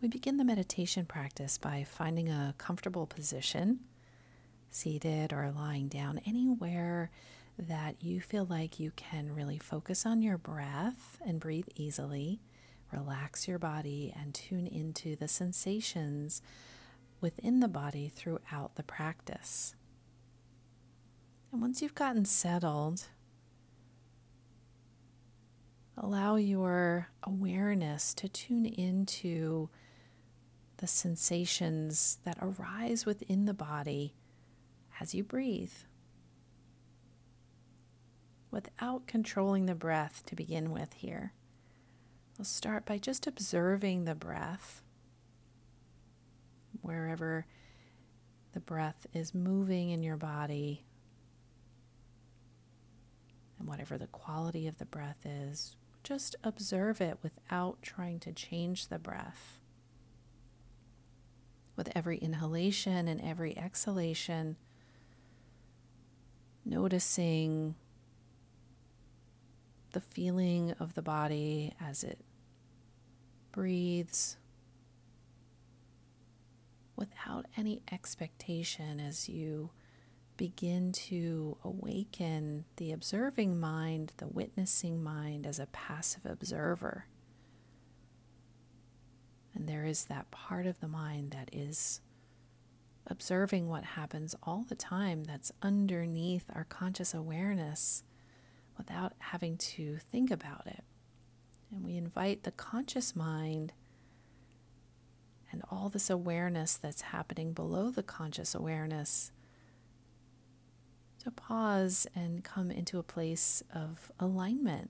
We begin the meditation practice by finding a comfortable position, seated or lying down, anywhere that you feel like you can really focus on your breath and breathe easily. Relax your body and tune into the sensations within the body throughout the practice. And once you've gotten settled, allow your awareness to tune into the sensations that arise within the body as you breathe, without controlling the breath to begin with here. We'll start by just observing the breath, wherever the breath is moving in your body, and whatever the quality of the breath is, just observe it without trying to change the breath. With every inhalation and every exhalation, noticing the feeling of the body as it breathes, without any expectation, as you begin to awaken the observing mind, the witnessing mind, as a passive observer. And there is that part of the mind that is observing what happens all the time, that's underneath our conscious awareness without having to think about it. And we invite the conscious mind and all this awareness that's happening below the conscious awareness to pause and come into a place of alignment,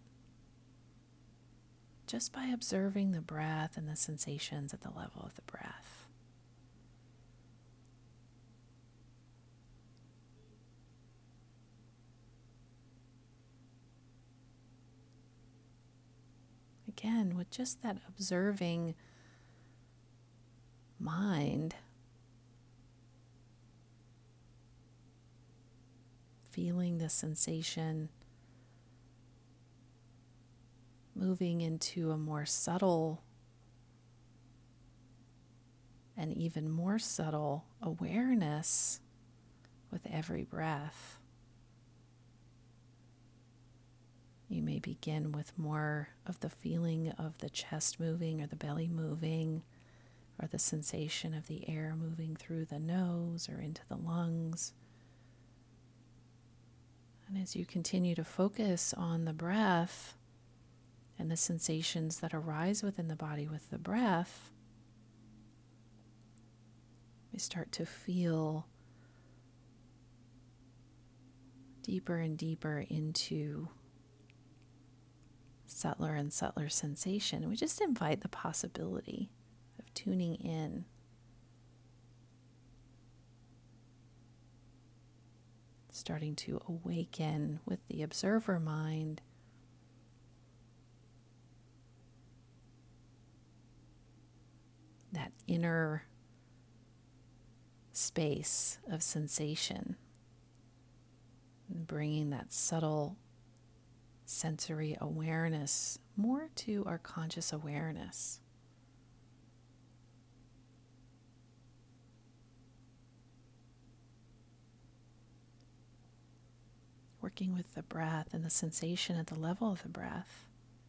just by observing the breath and the sensations at the level of the breath. Again, with just that observing mind, feeling the sensation, moving into a more subtle and even more subtle awareness with every breath. You may begin with more of the feeling of the chest moving or the belly moving, or the sensation of the air moving through the nose or into the lungs. And as you continue to focus on the breath and the sensations that arise within the body with the breath, we start to feel deeper and deeper into subtler and subtler sensation. We just invite the possibility of tuning in, starting to awaken with the observer mind, that inner space of sensation, and bringing that subtle sensory awareness more to our conscious awareness. Working with the breath and the sensation at the level of the breath.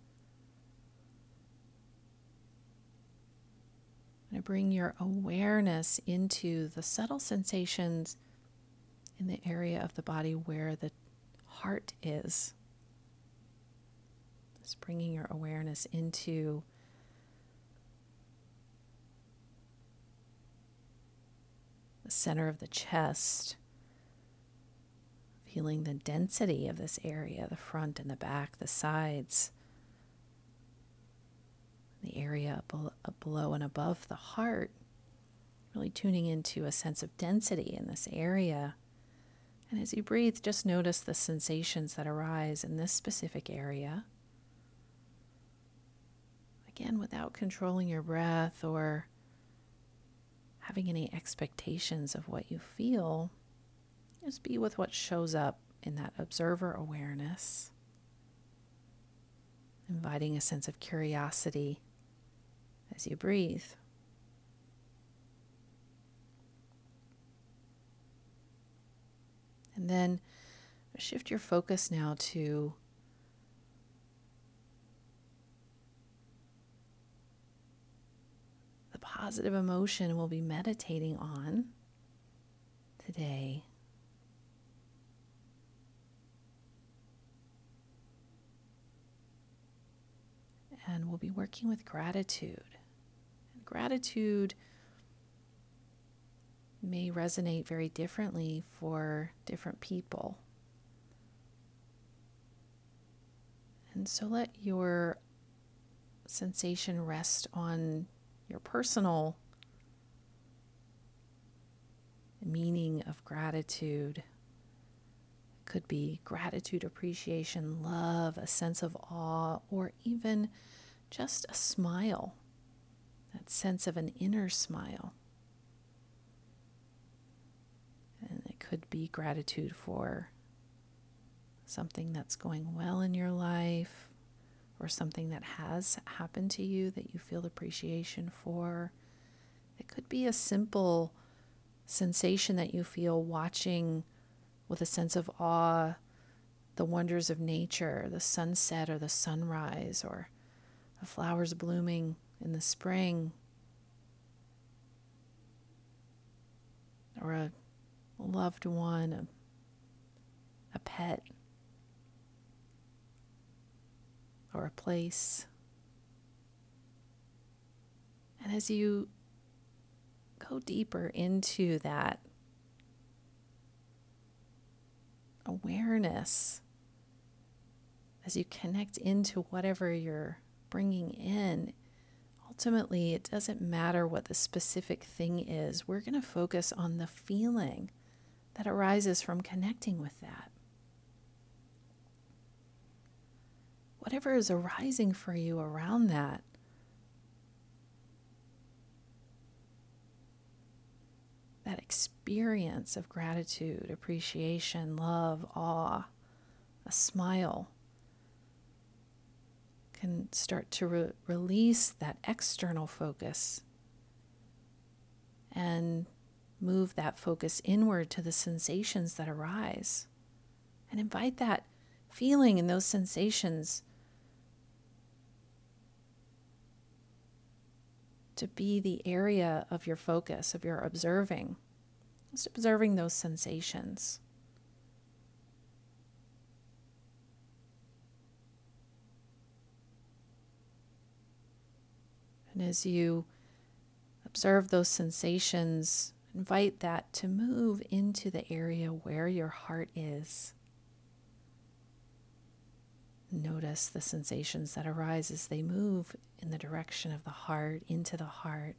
And bring your awareness into the subtle sensations in the area of the body where the heart is. Just bringing your awareness into the center of the chest, feeling the density of this area, the front and the back, the sides, the area below and above the heart, really tuning into a sense of density in this area. And as you breathe, just notice the sensations that arise in this specific area. Again, without controlling your breath or having any expectations of what you feel, just be with what shows up in that observer awareness, inviting a sense of curiosity as you breathe. And then shift your focus now to the positive emotion we'll be meditating on today. And we'll be working with gratitude. And gratitude may resonate very differently for different people. And so let your sensation rest on your personal meaning of gratitude. It could be gratitude, appreciation, love, a sense of awe, or even just a smile, that sense of an inner smile. And it could be gratitude for something that's going well in your life, or something that has happened to you that you feel appreciation for. It could be a simple sensation that you feel watching with a sense of awe the wonders of nature, the sunset or the sunrise, or the flowers blooming in the spring, or a loved one, a pet, or a place. And as you go deeper into that awareness, as you connect into whatever you're bringing in, ultimately it doesn't matter what the specific thing is. We're going to focus on the feeling that arises from connecting with that. Whatever is arising for you around that, that experience of gratitude, appreciation, love, awe, a smile, can start to release that external focus and move that focus inward to the sensations that arise. And invite that feeling and those sensations to be the area of your focus, of your observing. Just observing those sensations. And as you observe those sensations, invite that to move into the area where your heart is. Notice the sensations that arise as they move in the direction of the heart, into the heart.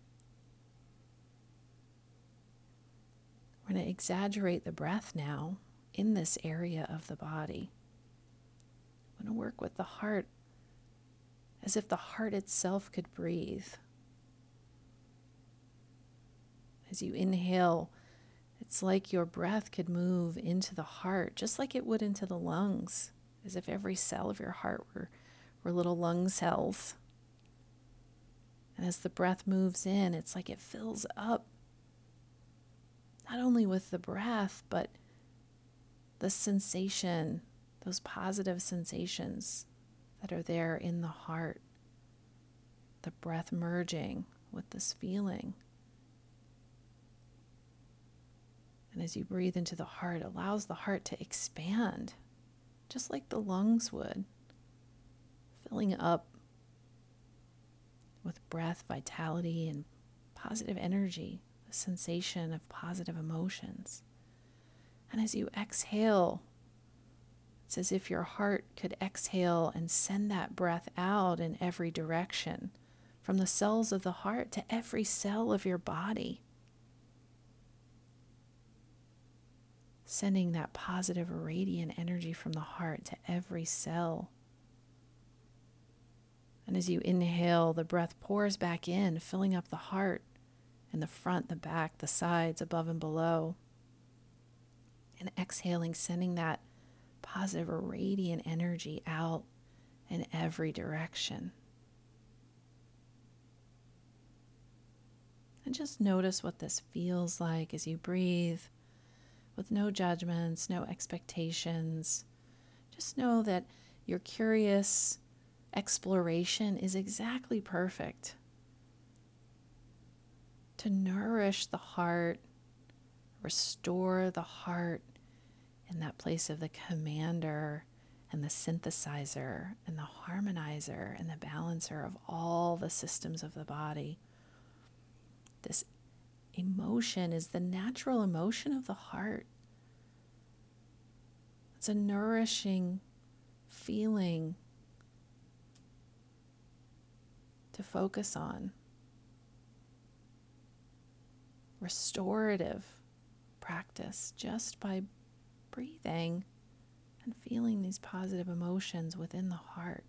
We're going to exaggerate the breath now in this area of the body. I'm going to work with the heart as if the heart itself could breathe. As you inhale, it's like your breath could move into the heart, just like it would into the lungs, as if every cell of your heart were little lung cells. And as the breath moves in, it's like it fills up, not only with the breath, but the sensation, those positive sensations that are there in the heart. The breath merging with this feeling. And as you breathe into the heart, it allows the heart to expand, just like the lungs would, filling up with breath, vitality, and positive energy, the sensation of positive emotions. And as you exhale, it's as if your heart could exhale and send that breath out in every direction, from the cells of the heart to every cell of your body. Sending that positive, radiant energy from the heart to every cell. And as you inhale, the breath pours back in, filling up the heart in the front, the back, the sides, above and below. And exhaling, sending that positive, radiant energy out in every direction. And just notice what this feels like as you breathe with no judgments, no expectations. Just know that your curious exploration is exactly perfect to nourish the heart, restore the heart in that place of the commander and the synthesizer and the harmonizer and the balancer of all the systems of the body. This emotion is the natural emotion of the heart. It's a nourishing feeling to focus on. Restorative practice just by breathing and feeling these positive emotions within the heart.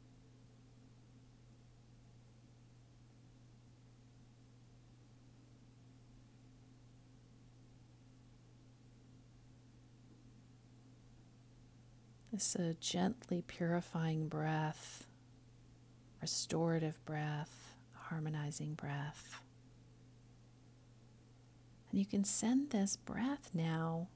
This gently purifying breath, restorative breath, harmonizing breath. And you can send this breath now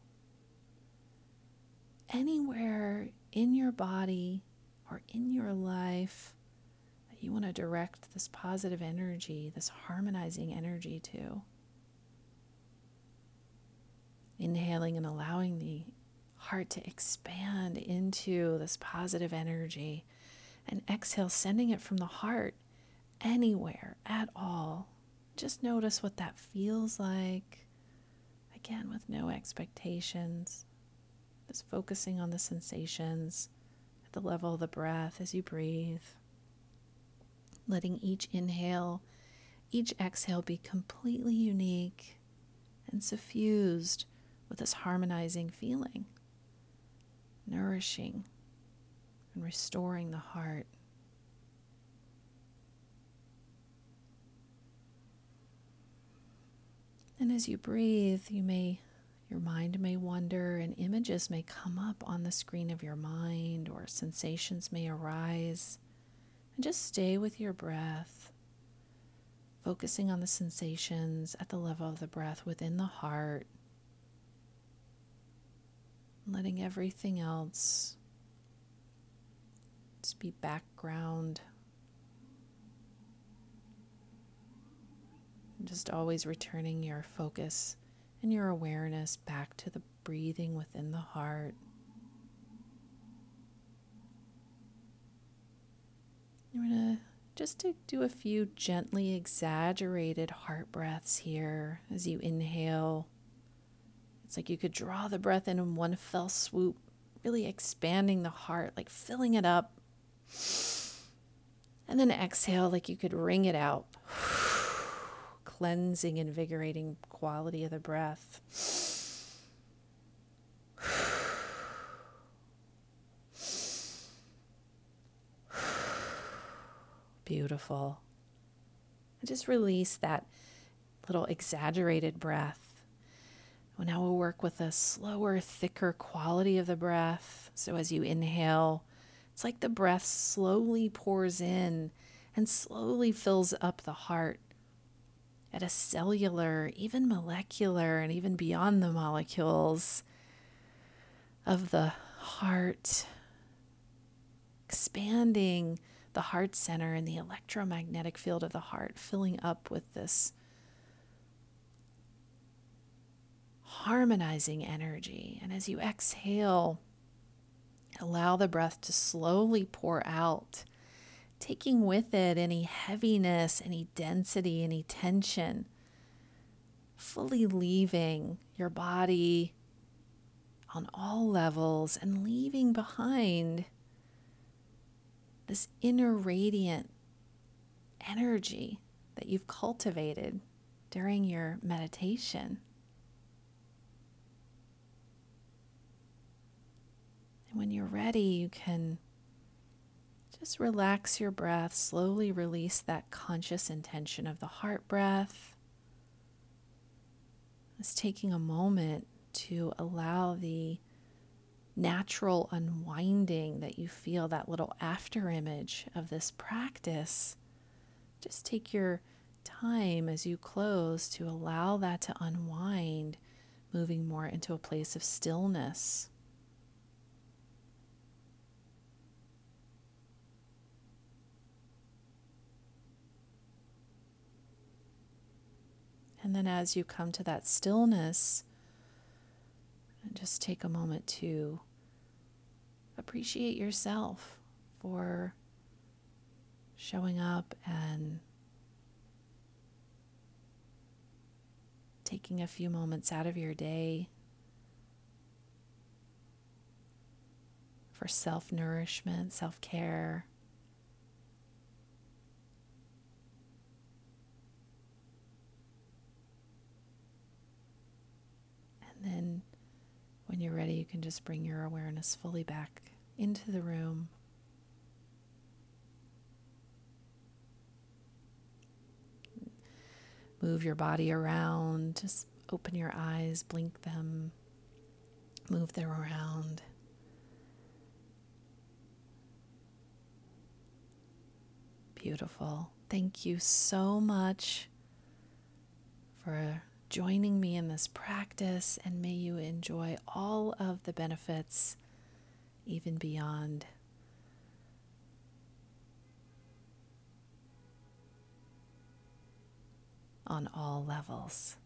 anywhere in your body or in your life that you want to direct this positive energy, this harmonizing energy to. Inhaling and allowing the heart to expand into this positive energy, and exhale, sending it from the heart anywhere at all. Just notice what that feels like. Again, with no expectations, just focusing on the sensations at the level of the breath as you breathe. Letting each inhale, each exhale be completely unique and suffused with this harmonizing feeling, nourishing and restoring the heart. And as you breathe, your mind may wander and images may come up on the screen of your mind, or sensations may arise. And just stay with your breath, focusing on the sensations at the level of the breath within the heart, letting everything else just be background. Just always returning your focus and your awareness back to the breathing within the heart. You're going to do a few gently exaggerated heart breaths here as you inhale. It's like you could draw the breath in one fell swoop, really expanding the heart, like filling it up. And then exhale like you could wring it out. Cleansing, invigorating quality of the breath. Beautiful. And just release that little exaggerated breath. Well, now we'll work with a slower, thicker quality of the breath. So as you inhale, it's like the breath slowly pours in and slowly fills up the heart at a cellular, even molecular, and even beyond the molecules of the heart, expanding the heart center and the electromagnetic field of the heart, filling up with this harmonizing energy. And as you exhale, allow the breath to slowly pour out, taking with it any heaviness, any density, any tension, fully leaving your body on all levels and leaving behind this inner radiant energy that you've cultivated during your meditation. And when you're ready, you can just relax your breath, slowly release that conscious intention of the heart breath. Just taking a moment to allow the natural unwinding that you feel, that little after image of this practice. Just take your time as you close to allow that to unwind moving more into a place of stillness. And then as you come to that stillness, just take a moment to appreciate yourself for showing up and taking a few moments out of your day for self-nourishment, self-care. And then when you're ready, you can just bring your awareness fully back into the room. Move your body around, just open your eyes, blink them, move them around. Beautiful. Thank you so much for joining me in this practice, and may you enjoy all of the benefits, even beyond. On all levels.